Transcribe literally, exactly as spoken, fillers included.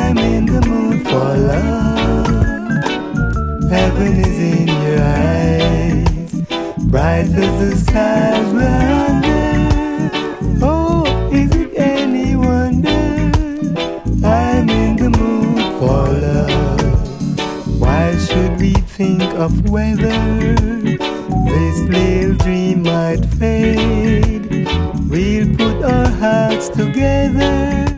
I'm in the mood for love. Heaven is in your eyes, bright as the stars we're under. Oh, is it any wonder I'm in the mood for love? Why should we think of whether this little dream might fade? We'll put our hearts together